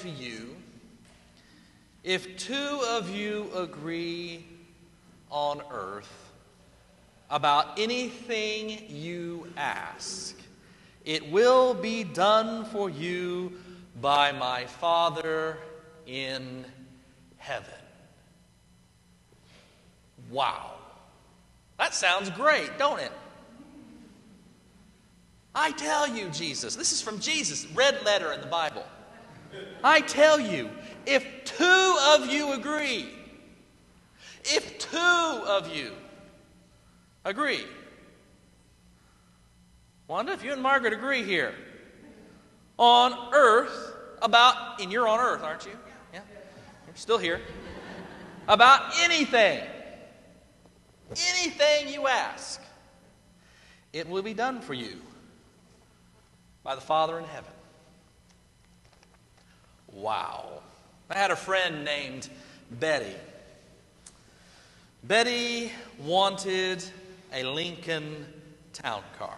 to you, if two of you agree on earth about anything you ask, it will be done for you by my Father in heaven. Wow. That sounds great, don't it? I tell you, Jesus, this is from Jesus, red letter in the Bible. I tell you, if two of you agree, if two of you agree. Wanda, if you and Margaret agree here on earth about, and you're on earth, aren't you? Yeah. You're still here. About anything you ask, it will be done for you by the Father in heaven. Wow. I had a friend named Betty. Betty wanted a Lincoln Town Car.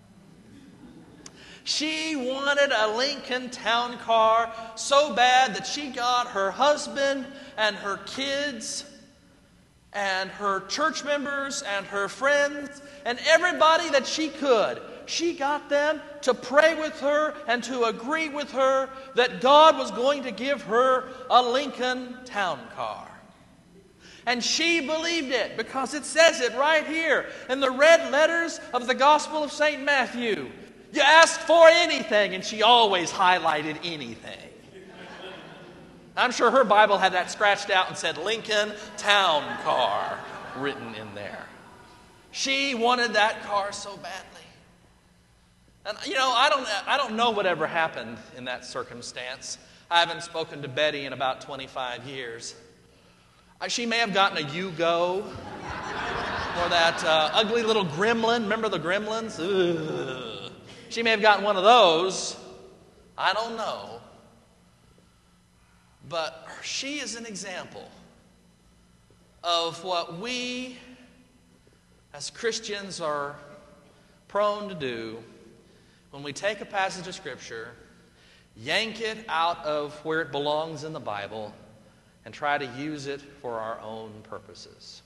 She wanted a Lincoln Town Car so bad that she got her husband and her kids and her church members and her friends and everybody that she could. She got them to pray with her and to agree with her that God was going to give her a Lincoln Town Car. And she believed it because it says it right here in the red letters of the Gospel of St. Matthew. You ask for anything, and she always highlighted anything. I'm sure her Bible had that scratched out and said Lincoln Town Car written in there. She wanted that car so badly. And I don't know whatever happened in that circumstance. I haven't spoken to Betty in about 25 years. She may have gotten a Yugo or that ugly little gremlin. Remember the gremlins? Ugh. She may have gotten one of those. I don't know. But she is an example of what we as Christians are prone to do when we take a passage of Scripture, yank it out of where it belongs in the Bible, and try to use it for our own purposes.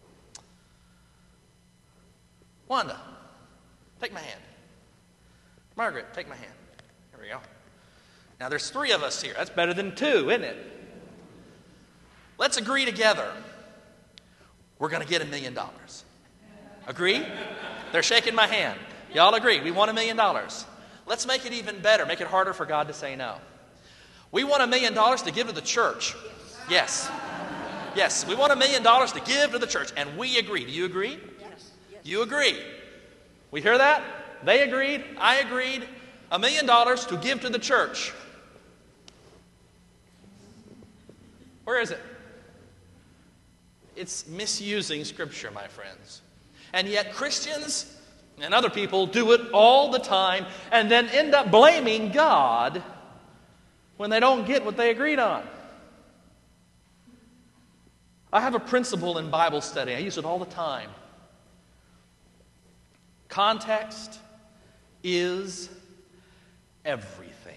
Wanda, take my hand. Margaret, take my hand. Here we go. Now there's 3 of us here. That's better than 2, isn't it? Let's agree together. We're going to get $1 million. Agree? They're shaking my hand. Y'all agree? We want $1 million. Let's make it even better. Make it harder for God to say no. We want $1 million to give to the church. Yes. Yes, we want $1 million to give to the church. And we agree. Do you agree? Yes. You agree. We hear that? They agreed. I agreed. $1 million to give to the church. Where is it? It's misusing Scripture, my friends. And yet Christians and other people do it all the time and then end up blaming God when they don't get what they agreed on. I have a principle in Bible study. I use it all the time. Context is everything.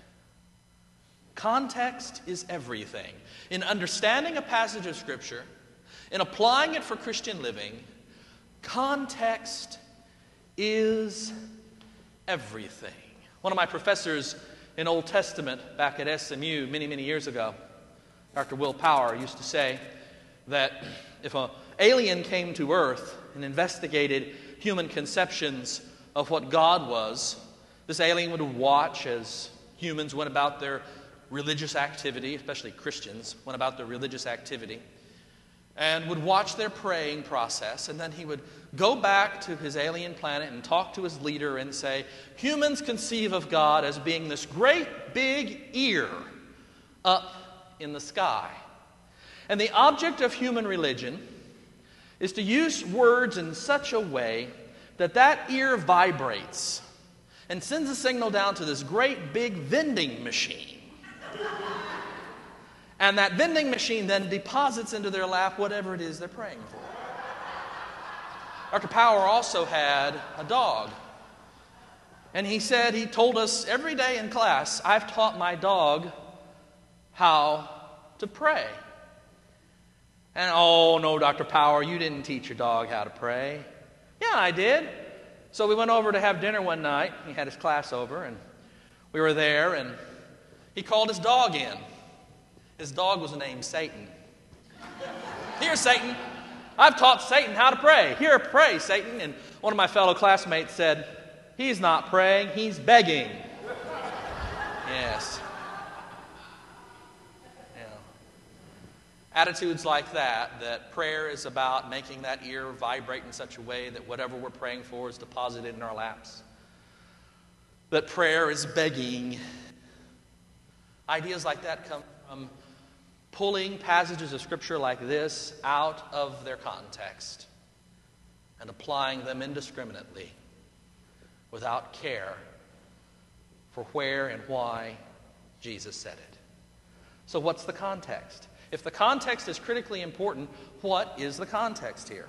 Context is everything. In understanding a passage of Scripture, in applying it for Christian living, context is everything. One of my professors in Old Testament back at SMU many, many years ago, Dr. Will Power, used to say that if an alien came to Earth and investigated human conceptions of what God was, this alien would watch as humans went about their religious activity, especially Christians went about their religious activity, and would watch their praying process, and then he would go back to his alien planet and talk to his leader and say, humans conceive of God as being this great big ear up in the sky. And the object of human religion is to use words in such a way that that ear vibrates and sends a signal down to this great big vending machine. And that vending machine then deposits into their lap whatever it is they're praying for. Dr. Power also had a dog. And he told us every day in class, I've taught my dog how to pray. And, oh, no, Dr. Power, you didn't teach your dog how to pray. Yeah, I did. So we went over to have dinner one night. He had his class over, and we were there, and he called his dog in. His dog was named Satan. Here, Satan. I've taught Satan how to pray. Here, pray, Satan. And one of my fellow classmates said, he's not praying, he's begging. Yes. Yeah. Attitudes like that prayer is about making that ear vibrate in such a way that whatever we're praying for is deposited in our laps. That prayer is begging. Ideas like that come from pulling passages of Scripture like this out of their context and applying them indiscriminately without care for where and why Jesus said it. So what's the context? If the context is critically important, what is the context here?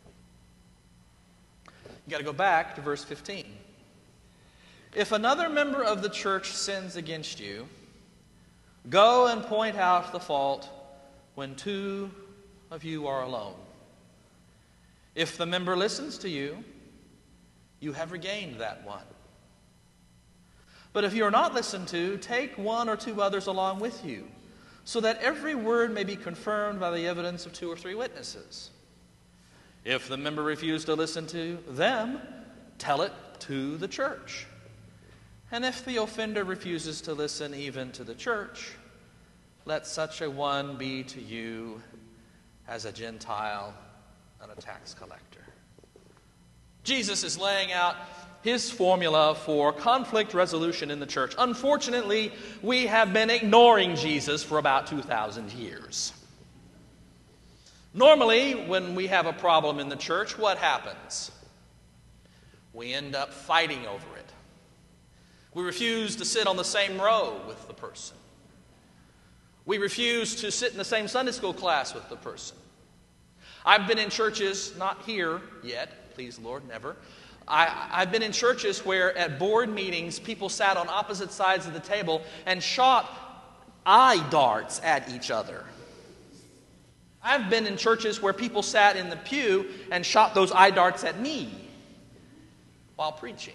You got to go back to verse 15. If another member of the church sins against you, go and point out the fault when two of you are alone. If the member listens to you, you have regained that one. But if you are not listened to, take one or two others along with you, so that every word may be confirmed by the evidence of 2 or 3 witnesses. If the member refused to listen to them, tell it to the church. And if the offender refuses to listen even to the church, let such a one be to you as a Gentile and a tax collector. Jesus is laying out his formula for conflict resolution in the church. Unfortunately, we have been ignoring Jesus for about 2,000 years. Normally, when we have a problem in the church, what happens? We end up fighting over it. We refuse to sit on the same row with the person. We refuse to sit in the same Sunday school class with the person. I've been in churches, not here yet, please Lord, never. I've been in churches where at board meetings, people sat on opposite sides of the table and shot eye darts at each other. I've been in churches where people sat in the pew and shot those eye darts at me while preaching.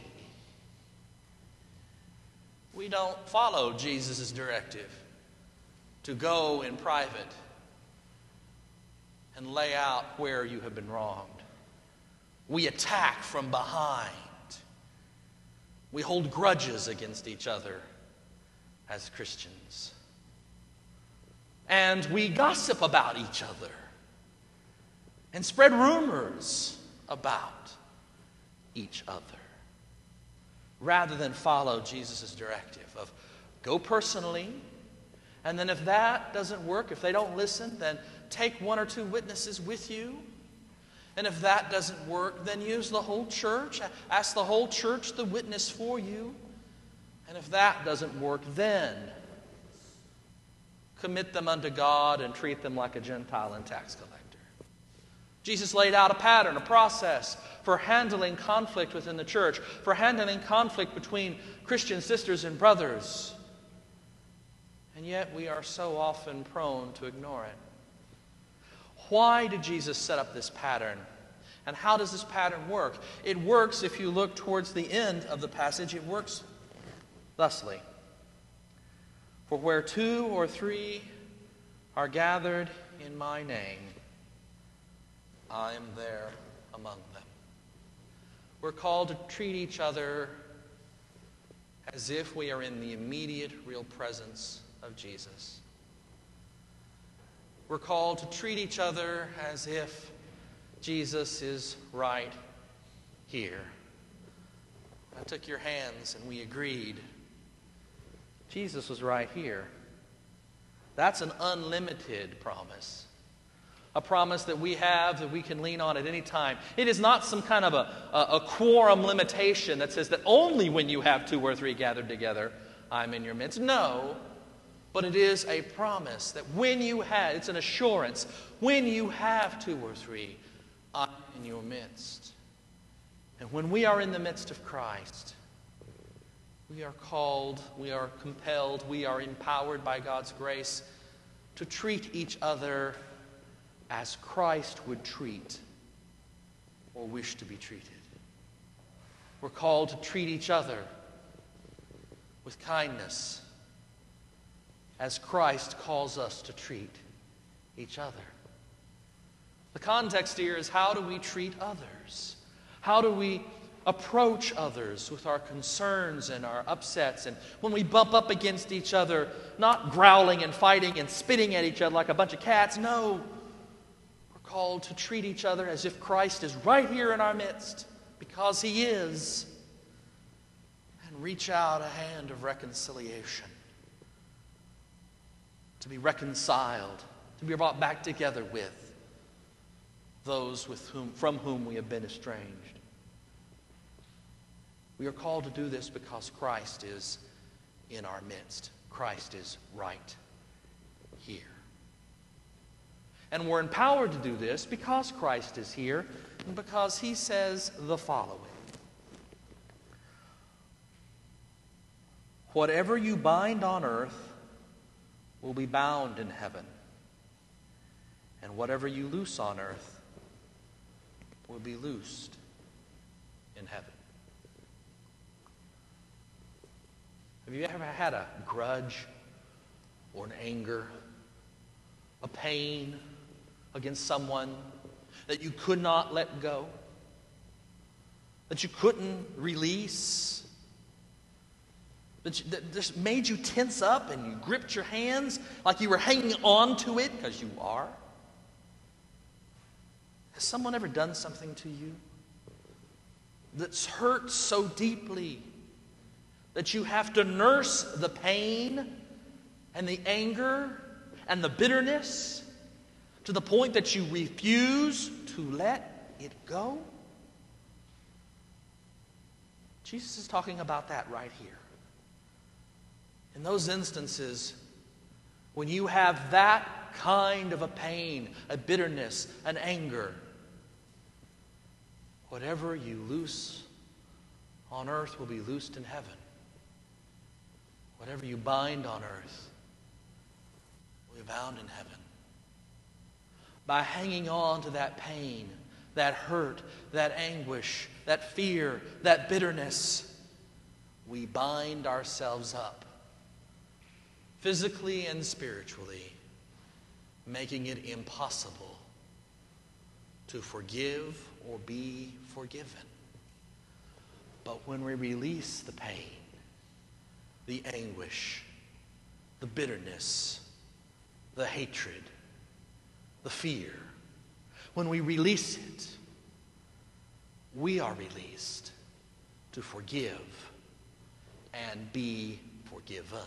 We don't follow Jesus' directive to go in private and lay out where you have been wronged. We attack from behind. We hold grudges against each other as Christians. And we gossip about each other and spread rumors about each other, rather than follow Jesus' directive of go personally, and then if that doesn't work, if they don't listen, then take 1 or 2 witnesses with you. And if that doesn't work, then use the whole church. Ask the whole church to witness for you. And if that doesn't work, then commit them unto God and treat them like a Gentile and tax collector. Jesus laid out a pattern, a process for handling conflict within the church, for handling conflict between Christian sisters and brothers. And yet we are so often prone to ignore it. Why did Jesus set up this pattern? And how does this pattern work? It works, if you look towards the end of the passage, it works thusly. For where 2 or 3 are gathered in my name, I am there among them. We're called to treat each other as if we are in the immediate, real presence of Jesus. We're called to treat each other as if Jesus is right here. I took your hands and we agreed. Jesus was right here. That's an unlimited promise. A promise that we have that we can lean on at any time. It is not some kind of a quorum limitation that says that only when you have 2 or 3 gathered together, I'm in your midst. No. But it is a promise that when you have, it's an assurance, when you have 2 or 3, I'm in your midst. And when we are in the midst of Christ, We are called, we are compelled, we are empowered by God's grace to treat each other as Christ would treat or wish to be treated. We're called to treat each other with kindness as Christ calls us to treat each other. The context here is, how do we treat others? How do we approach others with our concerns and our upsets? And when we bump up against each other, not growling and fighting and spitting at each other like a bunch of cats. No, we're called to treat each other as if Christ is right here in our midst, because He is, and reach out a hand of reconciliation, to be reconciled, to be brought back together with those from whom we have been estranged. We are called to do this because Christ is in our midst. Christ is right here. And we're empowered to do this because Christ is here and because He says the following: whatever you bind on earth will be bound in heaven, and whatever you loose on earth will be loosed in heaven. Have you ever had a grudge or an anger, a pain against someone that you could not let go, that you couldn't release, that just made you tense up and you gripped your hands like you were hanging on to it, because you are? Has someone ever done something to you that's hurt so deeply that you have to nurse the pain and the anger and the bitterness to the point that you refuse to let it go? Jesus is talking about that right here. In those instances, when you have that kind of a pain, a bitterness, an anger, whatever you loose on earth will be loosed in heaven. Whatever you bind on earth will be bound in heaven. By hanging on to that pain, that hurt, that anguish, that fear, that bitterness, we bind ourselves up, physically and spiritually, making it impossible to forgive or be forgiven. But when we release the pain, the anguish, the bitterness, the hatred, the fear, when we release it, we are released to forgive and be forgiven.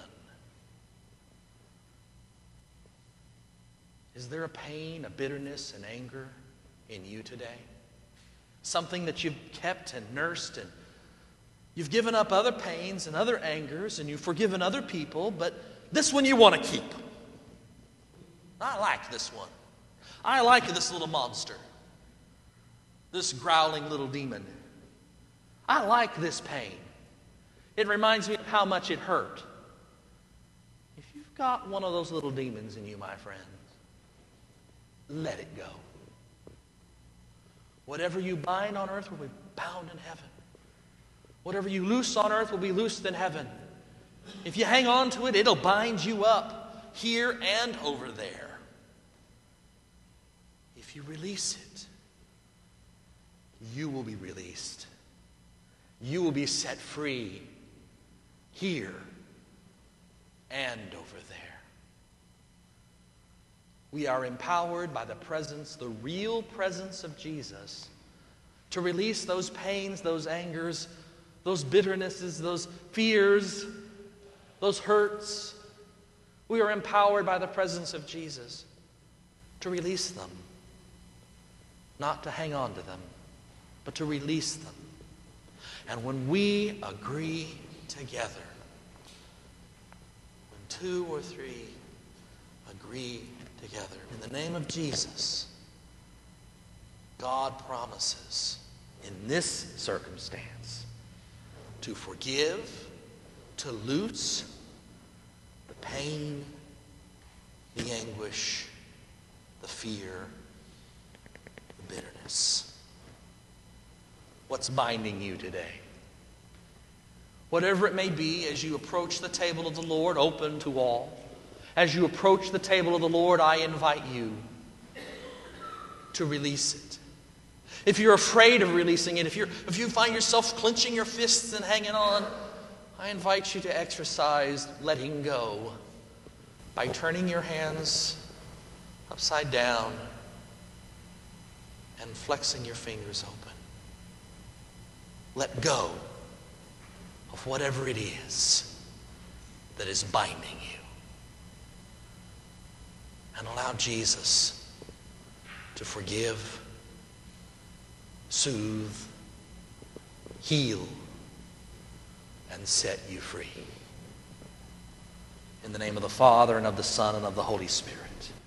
Is there a pain, a bitterness, an anger in you today? Something that you've kept and nursed, and you've given up other pains and other angers, and you've forgiven other people, but this one you want to keep. I like this one. I like this little monster, this growling little demon. I like this pain. It reminds me of how much it hurt. If you've got one of those little demons in you, my friends, let it go. Whatever you bind on earth will be bound in heaven. Whatever you loose on earth will be loosed in heaven. If you hang on to it, it'll bind you up here and over there. If you release it, you will be released. You will be set free here and over there. We are empowered by the presence, the real presence of Jesus, to release those pains, those angers, those bitternesses, those fears, those hurts. We are empowered by the presence of Jesus to release them, not to hang on to them, but to release them. And when we agree together, when two or three agree together in the name of Jesus, God promises in this circumstance to forgive to loose the pain, the anguish, the fear, the bitterness. What's binding you today? Whatever it may be, as you approach the table of the Lord, open to all. As you approach the table of the Lord, I invite you to release it. If you're afraid of releasing it, if you find yourself clenching your fists and hanging on, I invite you to exercise letting go by turning your hands upside down and flexing your fingers open. Let go of whatever it is that is binding you. And allow Jesus to forgive, soothe, heal, and set you free. In the name of the Father, and of the Son, and of the Holy Spirit.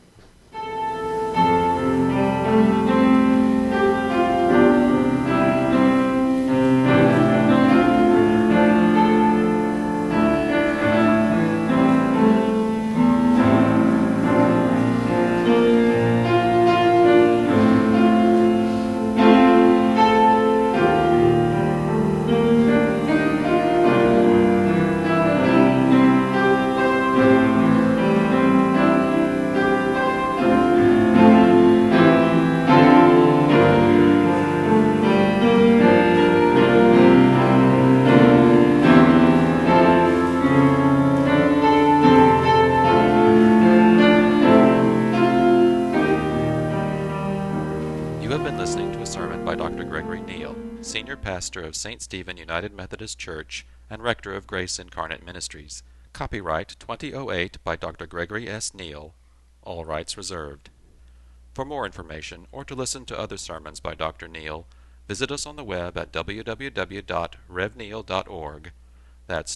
Senior Pastor of St. Stephen United Methodist Church and Rector of Grace Incarnate Ministries. Copyright 2008 by Dr. Gregory S. Neal. All rights reserved. For more information or to listen to other sermons by Dr. Neal, visit us on the web at www.revneal.org. That's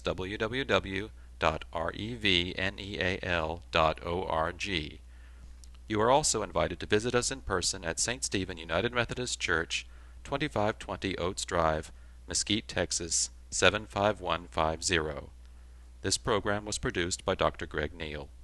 www.revneal.org. You are also invited to visit us in person at St. Stephen United Methodist Church, 2520 Oates Drive, Mesquite, Texas, 75150. This program was produced by Dr. Greg Neal.